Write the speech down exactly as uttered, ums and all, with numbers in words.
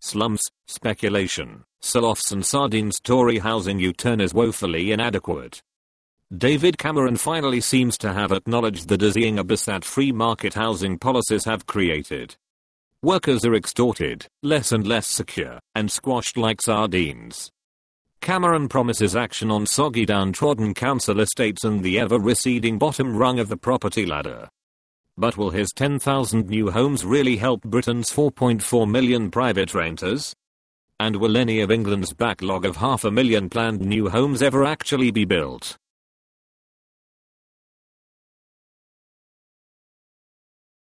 Slums, speculation, sell-offs and sardines. Tory housing U-turn is woefully inadequate. David Cameron finally seems to have acknowledged the dizzying abyss that free market housing policies have created. Workers are extorted, less and less secure, and squashed like sardines. Cameron promises action on soggy downtrodden council estates and the ever-receding bottom rung of the property ladder. But will his ten thousand new homes really help Britain's four point four million private renters? And will any of England's backlog of half a million planned new homes ever actually be built?